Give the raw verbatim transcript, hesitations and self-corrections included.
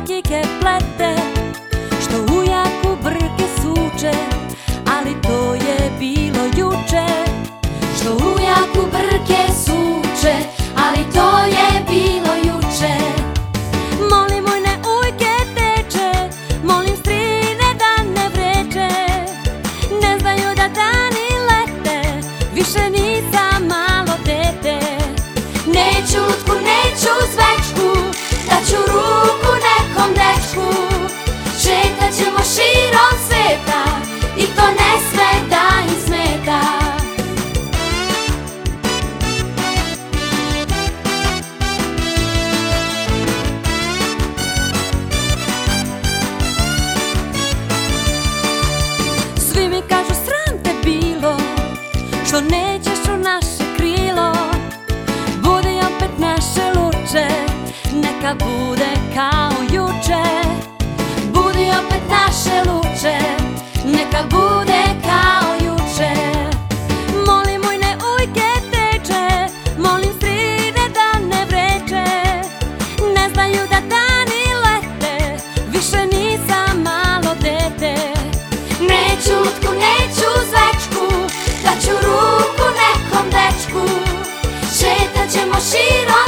kike plete, što ujaku brke suče, ali to je bilo juče. Što ujaku brke suče, ali to je bilo juče. Molim ujne ujke teče, molim strine da ne vreče. Ne znaju da dani lete, više nisam malo dete. Neću lutku, neću zvečku, daću ruku nekom dečku. Šetat ćemo širom sveta i to ne sme da im smeta. Svi mi kažu sram te bilo, što nećeš u naše krilo. Budi opet naše luče, neka bude kao juče. Budi opet naše luče, neka bude kao juče. Molim ujne ujke teče, molim strine da ne vreče. Ne znaju da dani lete, više nisam malo dete. Neću lutku, neću zvečku, daću ruku nekom dečku. Šetat ćemo širom